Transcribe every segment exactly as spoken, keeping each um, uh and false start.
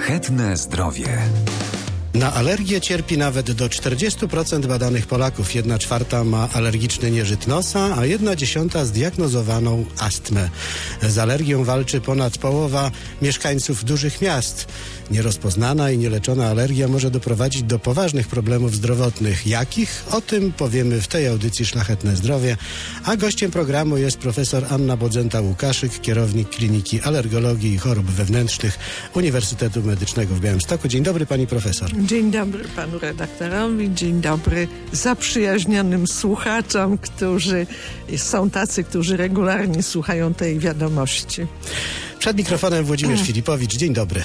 Szlachetne zdrowie. Na alergię cierpi nawet do czterdzieści procent badanych Polaków. Jedna czwarta ma alergiczny nieżyt nosa, a jedna dziesiąta zdiagnozowaną astmę. Z alergią walczy ponad połowa mieszkańców dużych miast. Nierozpoznana i nieleczona alergia może doprowadzić do poważnych problemów zdrowotnych. Jakich? O tym powiemy w tej audycji Szlachetne Zdrowie. A gościem programu jest profesor Anna Bodzenta-Łukaszyk, kierownik Kliniki Alergologii i Chorób Wewnętrznych Uniwersytetu Medycznego w Białymstoku. Dzień dobry, pani profesor. Dzień dobry panu redaktorowi, dzień dobry zaprzyjaźnionym słuchaczom, którzy są tacy, którzy regularnie słuchają tej wiadomości. Przed mikrofonem Włodzimierz Filipowicz. Dzień dobry.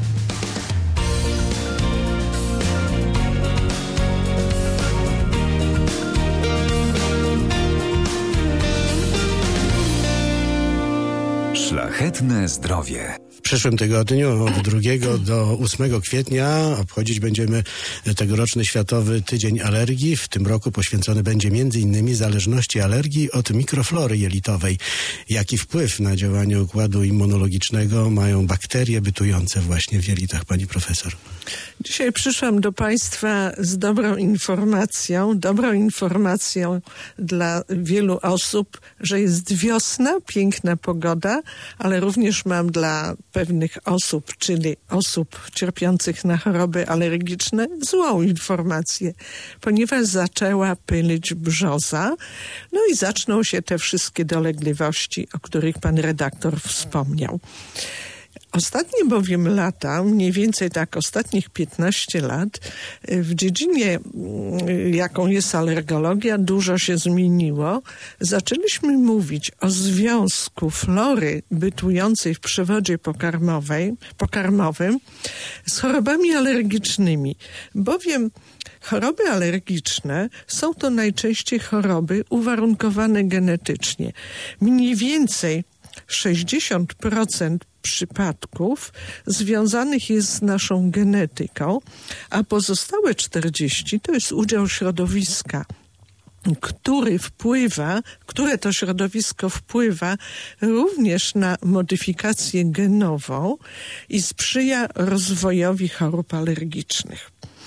Szlachetne zdrowie. W przyszłym tygodniu od drugiego do ósmego kwietnia obchodzić będziemy tegoroczny Światowy Tydzień Alergii. W tym roku poświęcony będzie między innymi zależności alergii od mikroflory jelitowej. Jaki wpływ na działanie układu immunologicznego mają bakterie bytujące właśnie w jelitach, pani profesor? Dzisiaj przyszłam do państwa z dobrą informacją, dobrą informacją dla wielu osób, że jest wiosna, piękna pogoda, ale również mam dla pewnych osób, czyli osób cierpiących na choroby alergiczne, złą informację, ponieważ zaczęła pylić brzoza, no i zaczną się te wszystkie dolegliwości, o których pan redaktor wspomniał. Ostatnie bowiem lata, mniej więcej tak ostatnich piętnaście lat, w dziedzinie, jaką jest alergologia, dużo się zmieniło. Zaczęliśmy mówić o związku flory bytującej w przewodzie pokarmowej, pokarmowym z chorobami alergicznymi, bowiem choroby alergiczne są to najczęściej choroby uwarunkowane genetycznie. Mniej więcej sześćdziesiąt procent przypadków związanych jest z naszą genetyką, a pozostałe czterdzieści procent to jest udział środowiska, który wpływa, które to środowisko wpływa również na modyfikację genową i sprzyja rozwojowi chorób alergicznych.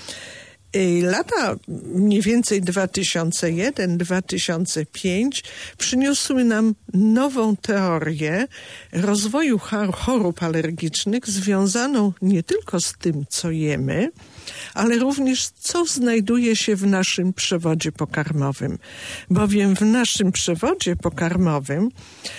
Lata mniej więcej dwa tysiące jeden do dwa tysiące piątego przyniosły nam nową teorię rozwoju chorób alergicznych związaną nie tylko z tym, co jemy, ale również co znajduje się w naszym przewodzie pokarmowym. Bowiem w naszym przewodzie pokarmowym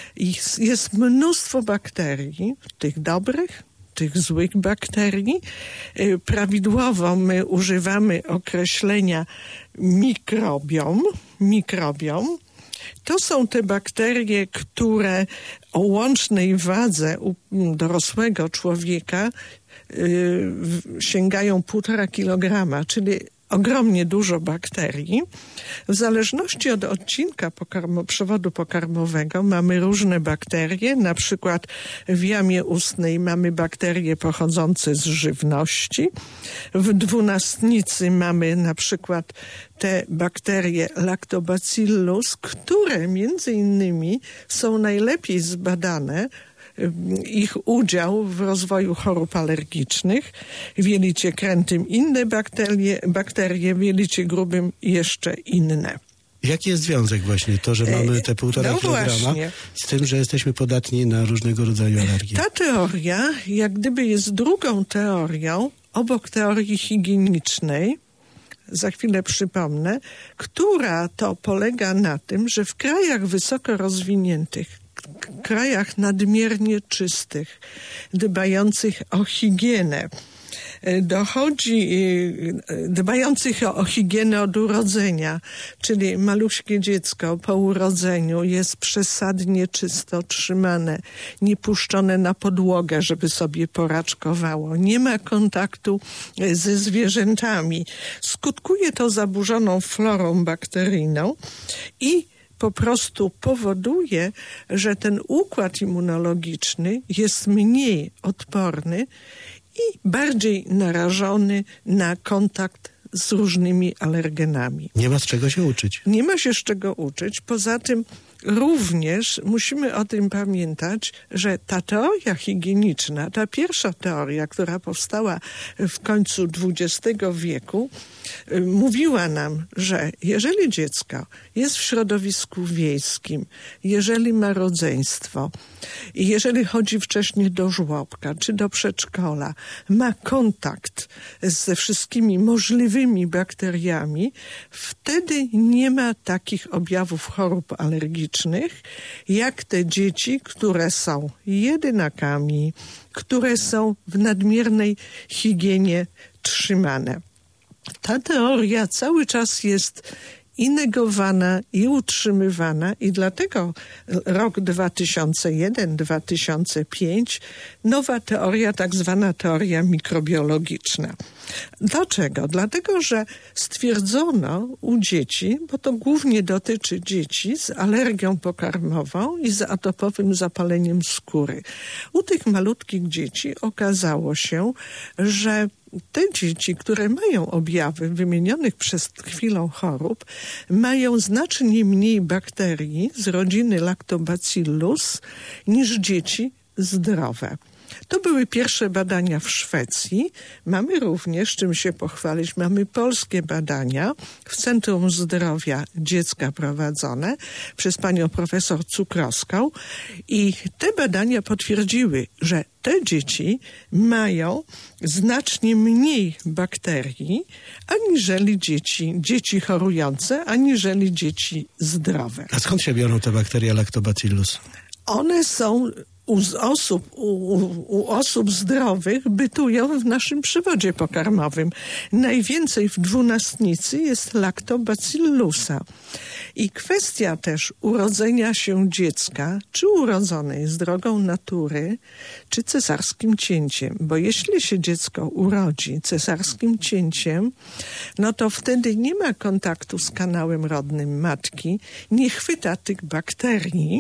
jest mnóstwo bakterii, tych dobrych, tych złych bakterii. Prawidłowo my używamy określenia mikrobiom. Mikrobiom. To są te bakterie, które o łącznej wadze u dorosłego człowieka yy, sięgają półtora kilograma, czyli ogromnie dużo bakterii. W zależności od odcinka pokarmo, przewodu pokarmowego mamy różne bakterie. Na przykład w jamie ustnej mamy bakterie pochodzące z żywności. W dwunastnicy mamy na przykład te bakterie Lactobacillus, które między innymi są najlepiej zbadane, ich udział w rozwoju chorób alergicznych. W jelicie krętym inne bakterie, bakterie w jelicie grubym jeszcze inne. Jaki jest związek właśnie to, że mamy te półtora no kilograma właśnie. z tym, że jesteśmy podatni na różnego rodzaju alergie? Ta teoria jak gdyby jest drugą teorią obok teorii higienicznej, za chwilę przypomnę, która to polega na tym, że w krajach wysoko rozwiniętych, krajach nadmiernie czystych, dbających o higienę, dochodzi, dbających o, o higienę od urodzenia, czyli maluśkie dziecko po urodzeniu jest przesadnie czysto trzymane, nie puszczone na podłogę, żeby sobie poraczkowało, nie ma kontaktu ze zwierzętami. Skutkuje to zaburzoną florą bakteryjną i po prostu powoduje, że ten układ immunologiczny jest mniej odporny i bardziej narażony na kontakt z różnymi alergenami. Nie ma z czego się uczyć. Nie ma się z czego uczyć. Poza tym również musimy o tym pamiętać, że ta teoria higieniczna, ta pierwsza teoria, która powstała w końcu dwudziestego wieku, mówiła nam, że jeżeli dziecko jest w środowisku wiejskim, jeżeli ma rodzeństwo i jeżeli chodzi wcześniej do żłobka czy do przedszkola, ma kontakt ze wszystkimi możliwymi bakteriami, wtedy nie ma takich objawów chorób alergicznych, jak te dzieci, które są jedynakami, które są w nadmiernej higienie trzymane. Ta teoria cały czas jest i negowana, i utrzymywana, i dlatego rok dwa tysiące jeden do dwa tysiące piątego nowa teoria, tak zwana teoria mikrobiologiczna. Dlaczego? Dlatego, że stwierdzono u dzieci, bo to głównie dotyczy dzieci z alergią pokarmową i z atopowym zapaleniem skóry. U tych malutkich dzieci okazało się, że te dzieci, które mają objawy wymienionych przez chwilę chorób, mają znacznie mniej bakterii z rodziny Lactobacillus niż dzieci zdrowe. To były pierwsze badania w Szwecji. Mamy również, czym się pochwalić, mamy polskie badania w Centrum Zdrowia Dziecka prowadzone przez panią profesor Cukrowską i te badania potwierdziły, że te dzieci mają znacznie mniej bakterii aniżeli dzieci, dzieci chorujące, aniżeli dzieci zdrowe. A skąd się biorą te bakterie Lactobacillus? One są u osób, u, u osób zdrowych bytują w naszym przewodzie pokarmowym. Najwięcej w dwunastnicy jest Lactobacillusa. I kwestia też urodzenia się dziecka, czy urodzone jest drogą natury, czy cesarskim cięciem. Bo jeśli się dziecko urodzi cesarskim cięciem, no to wtedy nie ma kontaktu z kanałem rodnym matki, nie chwyta tych bakterii,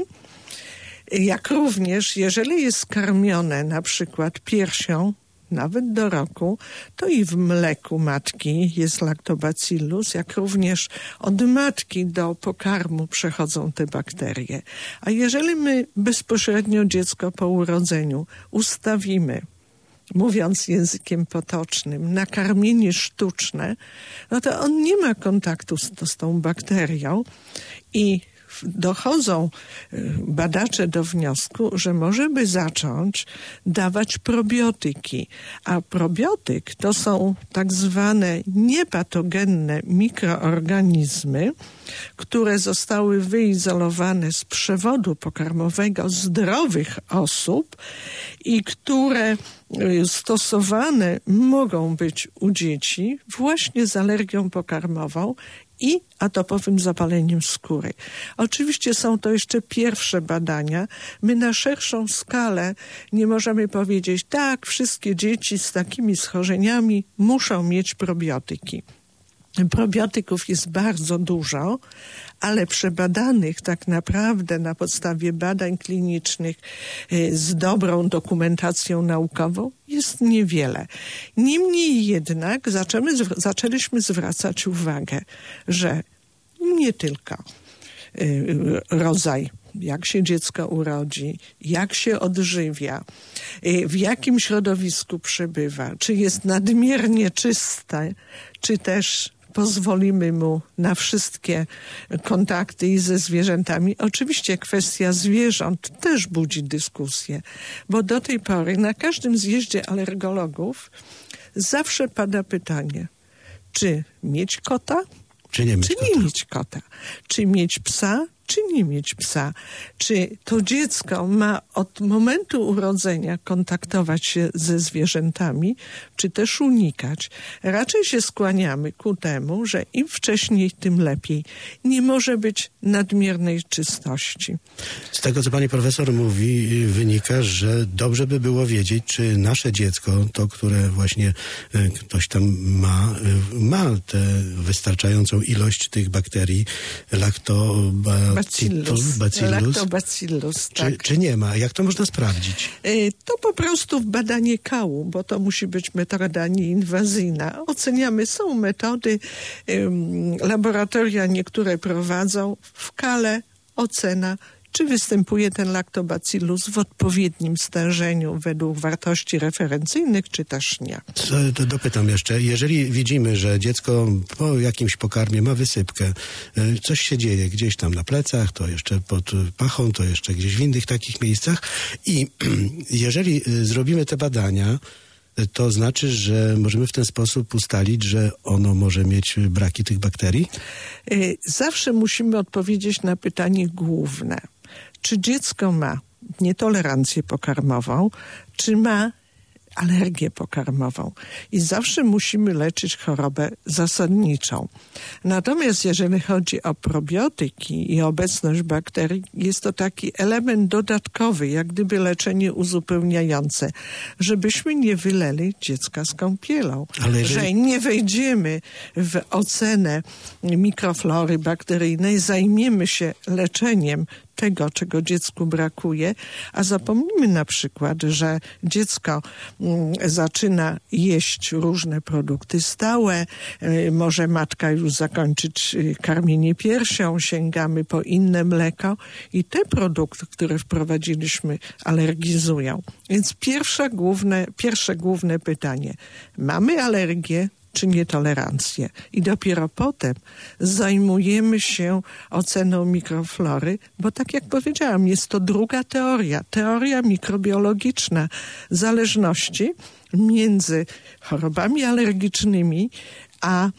jak również, jeżeli jest karmione na przykład piersią, nawet do roku, to i w mleku matki jest Lactobacillus, jak również od matki do pokarmu przechodzą te bakterie. A jeżeli my bezpośrednio dziecko po urodzeniu ustawimy, mówiąc językiem potocznym, na karmienie sztuczne, no to on nie ma kontaktu z, z tą bakterią i dochodzą badacze do wniosku, że może by zacząć dawać probiotyki. A probiotyk to są tak zwane niepatogenne mikroorganizmy, które zostały wyizolowane z przewodu pokarmowego zdrowych osób i które stosowane mogą być u dzieci właśnie z alergią pokarmową i atopowym zapaleniem skóry. Oczywiście są to jeszcze pierwsze badania. My na szerszą skalę nie możemy powiedzieć, tak, wszystkie dzieci z takimi schorzeniami muszą mieć probiotyki. Probiotyków jest bardzo dużo, ale przebadanych tak naprawdę na podstawie badań klinicznych z dobrą dokumentacją naukową jest niewiele. Niemniej jednak zaczęmy, zaczęliśmy zwracać uwagę, że nie tylko rodzaj, jak się dziecko urodzi, jak się odżywia, w jakim środowisku przebywa, czy jest nadmiernie czyste, czy też pozwolimy mu na wszystkie kontakty i ze zwierzętami. Oczywiście kwestia zwierząt też budzi dyskusję, bo do tej pory na każdym zjeździe alergologów zawsze pada pytanie, czy mieć kota, czy nie mieć czy kota? Nie mieć kota, czy mieć psa, czy nie mieć psa. Czy to dziecko ma od momentu urodzenia kontaktować się ze zwierzętami, czy też unikać. Raczej się skłaniamy ku temu, że im wcześniej, tym lepiej. Nie może być nadmiernej czystości. Z tego, co pani profesor mówi, wynika, że dobrze by było wiedzieć, czy nasze dziecko, to, które właśnie ktoś tam ma, ma tę wystarczającą ilość tych bakterii, laktoba Lactobacillus. Bacillus. Lactobacillus, tak. Czy, czy nie ma? Jak to można sprawdzić? To po prostu badanie kału, bo to musi być metoda nieinwazyjna. Oceniamy, są metody, laboratoria niektóre prowadzą w kale, ocena, czy występuje ten lactobacillus w odpowiednim stężeniu według wartości referencyjnych, czy też nie. Co, to dopytam jeszcze. Jeżeli widzimy, że dziecko po jakimś pokarmie ma wysypkę, coś się dzieje gdzieś tam na plecach, to jeszcze pod pachą, to jeszcze gdzieś w innych takich miejscach i jeżeli zrobimy te badania, to znaczy, że możemy w ten sposób ustalić, że ono może mieć braki tych bakterii? Zawsze musimy odpowiedzieć na pytanie główne. Czy dziecko ma nietolerancję pokarmową, czy ma alergię pokarmową? I zawsze musimy leczyć chorobę zasadniczą. Natomiast jeżeli chodzi o probiotyki i obecność bakterii, jest to taki element dodatkowy, jak gdyby leczenie uzupełniające, żebyśmy nie wyleli dziecka z kąpielą. Ale jeżeli... Że nie wejdziemy w ocenę mikroflory bakteryjnej, zajmiemy się leczeniem tego, czego dziecku brakuje, a zapomnimy na przykład, że dziecko mm, zaczyna jeść różne produkty stałe, y, może matka już zakończyć y, karmienie piersią, sięgamy po inne mleko i te produkty, które wprowadziliśmy, alergizują. Więc pierwsze główne, pierwsze główne pytanie. Mamy alergię czy nietolerancję? I dopiero potem zajmujemy się oceną mikroflory, bo tak jak powiedziałam, jest to druga teoria, teoria mikrobiologiczna zależności między chorobami alergicznymi a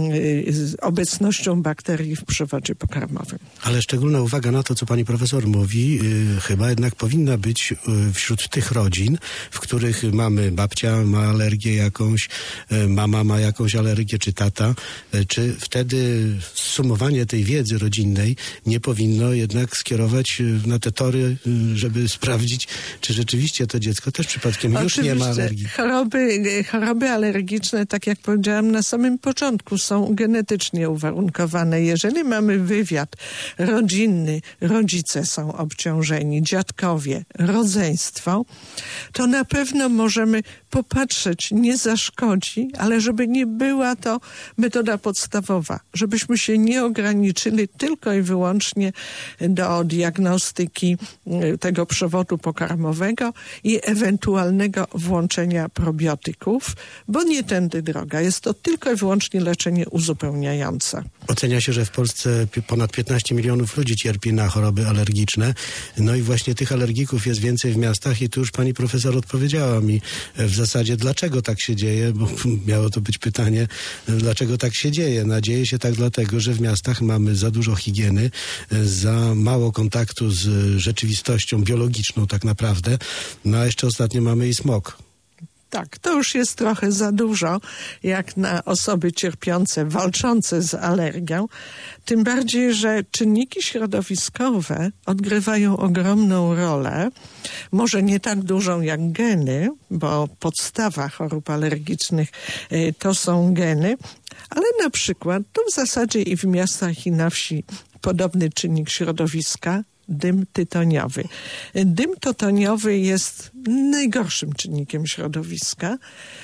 y, obecnością bakterii w przewodzie pokarmowym. Ale szczególna uwaga na to, co pani profesor mówi, y, chyba jednak powinna być y, wśród tych rodzin, w których mamy babcia ma alergię jakąś, y, mama ma jakąś alergię, czy tata, y, czy wtedy sumowanie tej wiedzy rodzinnej nie powinno jednak skierować y, na te tory, y, żeby sprawdzić, czy rzeczywiście to dziecko też przypadkiem już Oczywiście, nie ma alergii. Choroby, choroby alergiczne, tak jak powiedziałam na samym początku, są genetycznie uwarunkowane. Jeżeli mamy wywiad rodzinny, rodzice są obciążeni, dziadkowie, rodzeństwo, to na pewno możemy popatrzeć, nie zaszkodzi, ale żeby nie była to metoda podstawowa, żebyśmy się nie ograniczyli tylko i wyłącznie do diagnostyki tego przewodu pokarmowego i ewentualnego włączenia probiotyków, bo nie tędy droga. Jest to tylko i wyłącznie leczenie uzupełniające. Ocenia się, że w Polsce ponad piętnaście milionów ludzi cierpi na choroby alergiczne. No i właśnie tych alergików jest więcej w miastach i tu już pani profesor odpowiedziała mi w zasadzie, dlaczego tak się dzieje, bo miało to być pytanie, dlaczego tak się dzieje. No, dzieje się tak dlatego, że w miastach mamy za dużo higieny, za mało kontaktu z rzeczywistością biologiczną tak naprawdę. No a jeszcze ostatnio mamy i smog. Tak, to już jest trochę za dużo, jak na osoby cierpiące, walczące z alergią. Tym bardziej, że czynniki środowiskowe odgrywają ogromną rolę. Może nie tak dużą jak geny, bo podstawa chorób alergicznych y, to są geny, ale na przykład to w zasadzie i w miastach, i na wsi podobny czynnik środowiska, dym tytoniowy. Dym tytoniowy jest najgorszym czynnikiem środowiska.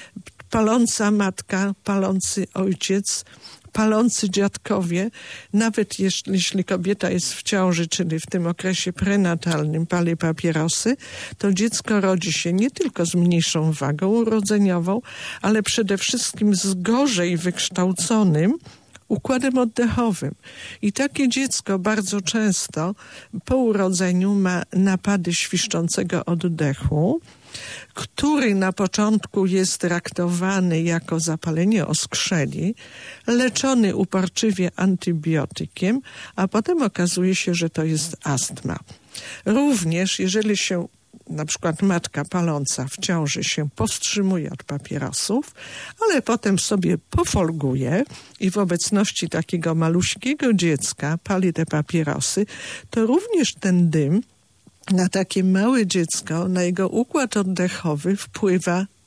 Paląca matka, palący ojciec, palący dziadkowie, nawet jeśli, jeśli kobieta jest w ciąży, czyli w tym okresie prenatalnym pali papierosy, to dziecko rodzi się nie tylko z mniejszą wagą urodzeniową, ale przede wszystkim z gorzej wykształconym układem oddechowym. I takie dziecko bardzo często po urodzeniu ma napady świszczącego oddechu, który na początku jest traktowany jako zapalenie oskrzeli, leczony uporczywie antybiotykiem, a potem okazuje się, że to jest astma. Również jeżeli się na przykład matka paląca w ciąży się powstrzymuje od papierosów, ale potem sobie pofolguje i w obecności takiego maluśkiego dziecka pali te papierosy, to również ten dym na takie małe dziecko, na jego układ oddechowy wpływa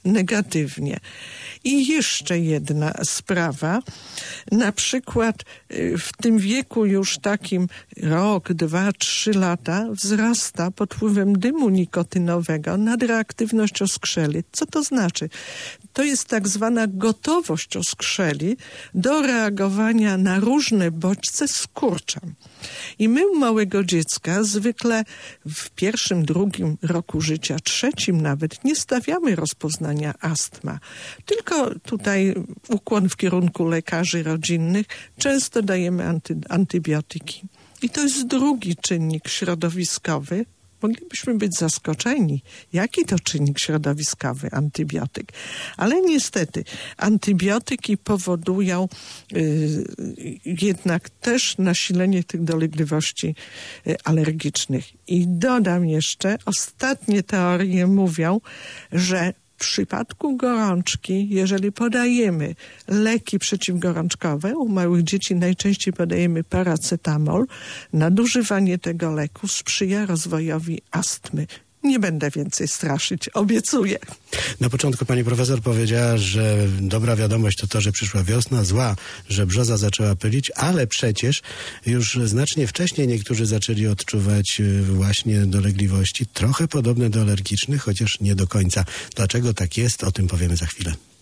negatywnie. I jeszcze jedna sprawa, na przykład w tym wieku już takim rok, dwa, trzy lata wzrasta pod wpływem dymu nikotynowego nadreaktywność oskrzeli. Co to znaczy? To jest tak zwana gotowość oskrzeli do reagowania na różne bodźce skurczem. I my u małego dziecka zwykle w pierwszym, drugim roku życia, trzecim nawet, nie stawiamy rozpoznania astma. Tylko tutaj ukłon w kierunku lekarzy rodzinnych, często dajemy anty, antybiotyki. I to jest drugi czynnik środowiskowy. Moglibyśmy być zaskoczeni, jaki to czynnik środowiskowy, antybiotyk. Ale niestety antybiotyki powodują y, jednak też nasilenie tych dolegliwości y, alergicznych. I dodam jeszcze, ostatnie teorie mówią, że w przypadku gorączki, jeżeli podajemy leki przeciwgorączkowe, u małych dzieci najczęściej podajemy paracetamol, nadużywanie tego leku sprzyja rozwojowi astmy. Nie będę więcej straszyć, obiecuję. Na początku pani profesor powiedziała, że dobra wiadomość to to, że przyszła wiosna, zła, że brzoza zaczęła pylić, ale przecież już znacznie wcześniej niektórzy zaczęli odczuwać właśnie dolegliwości trochę podobne do alergicznych, chociaż nie do końca. Dlaczego tak jest, o tym powiemy za chwilę.